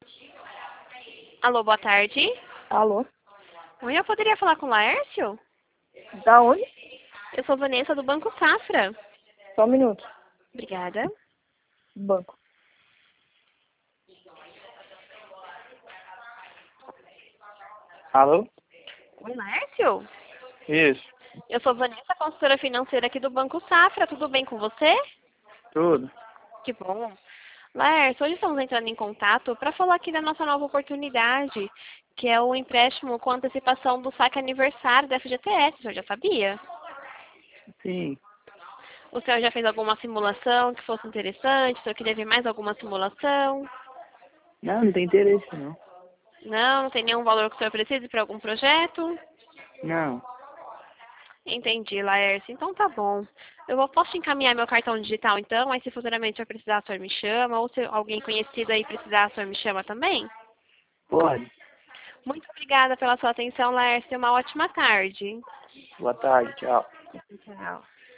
Alô, boa tarde. Alô? Oi, eu poderia falar com o Laércio? Da onde? Eu sou Vanessa do Banco Safra. Só um minuto. Obrigada. Banco. Alô? Oi, Laércio? Isso. Eu sou Vanessa, consultora financeira aqui do Banco Safra. Tudo bem com você? Tudo. Que bom. Laércio, hoje estamos entrando em contato para falar aqui da nossa nova oportunidade, que é o empréstimo com antecipação do saque aniversário da FGTS. O senhor já sabia? Sim. O senhor já fez alguma simulação que fosse interessante? O senhor queria ver mais alguma simulação? Não tem interesse, não. Não tem nenhum valor que o senhor precise para algum projeto? Não. Entendi, Laércio. Então tá bom. Posso te encaminhar meu cartão digital então, aí se futuramente eu precisar, o senhor me chama, ou se alguém conhecido aí precisar, o senhor me chama também? Pode. Muito obrigada pela sua atenção, Laércio. Uma ótima tarde. Boa tarde, tchau. Tchau.